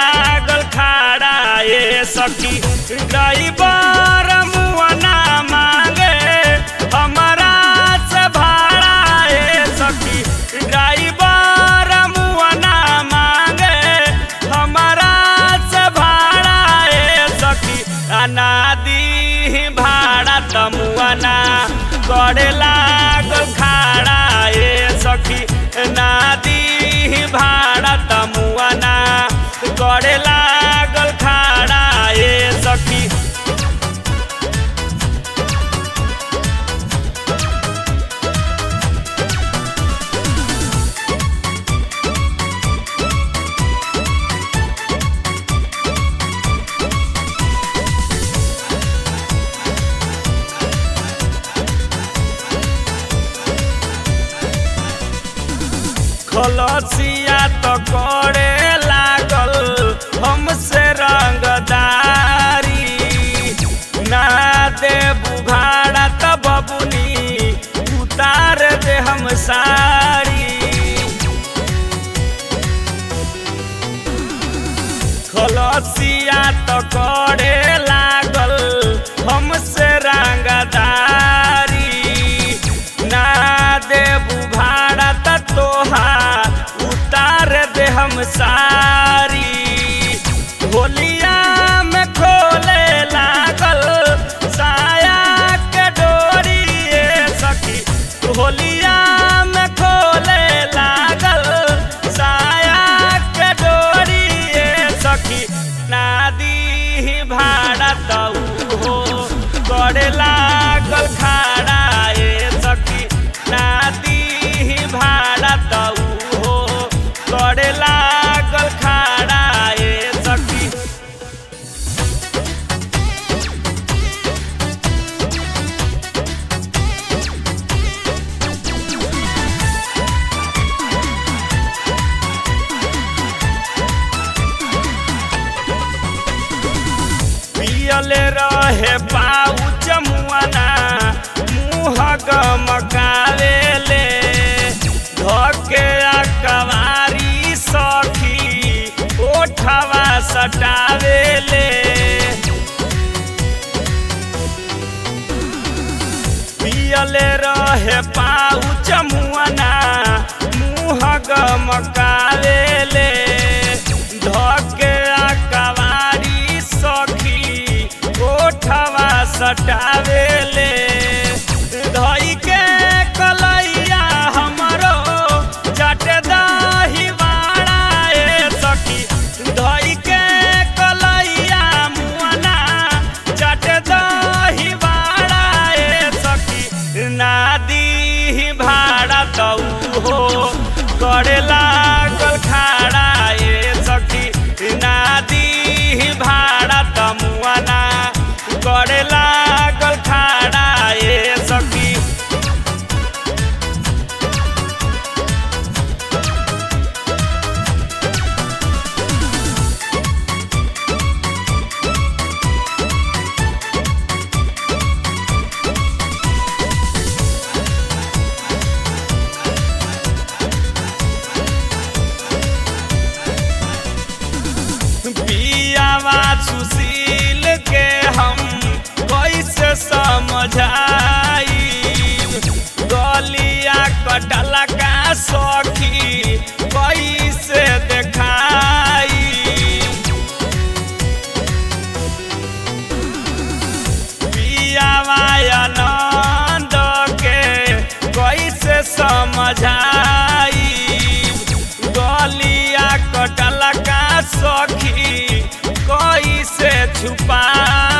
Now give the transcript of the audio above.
लागल खाड़ा ए सखी ड्राइवर मुआना मांगे हमारा से भाड़ा ए सखी ड्राइवर मुआना मांगे हमारा से भाड़ा ए सखी अनादी भाड़ा तमुआना करे लागल खाड़ा ए सखी नादी भाड़ा तमुआना करे लागल खाड़ा ए सखी खलसिया तो करे लागल हमसे रंगदारी ना दे बुघाड़ा तो बबुनी उतार दे हम साड़ी खलसिया तो करे लागल हमसे रंगदारी ना दे बुघाड़ा तो तोहार उतार दे हम सारी होलिया में खोले लागल साया के डोरी ए सखी होलिया में खोले लागल साया के डोरी ए सखी नादी भाड़ा तऊ हो करे लागल खाड़ा ए सखी नादी भाड़ा तऊ हो करे लागल खाड़ा ए सखी पियले रहे पाउच मुआना मुँह गमकावेले धके कवारी सखी ओठवा सटावेले पियले रहे पाउच मुआना मुँह गमकावेले धके कवारी सखी ओठवा सटावेले धई के कलैया हमरो चटे दही बाड़ा ए सखी धई के कलैया मुआना चटे दही बाड़ा ए सखी नादी भाड़ा तऊ हो करे लागल खाड़ा ए सखी नादी भाड़ा तमुआना करे लागल खाड़ा ए सखी पियावा सुशील के हम कैसे समझाई गलिया कटला का सखी कैसे देखाई पियावा आनंद के कैसे समझाई गलिया कटला का सखी कैसे छुपा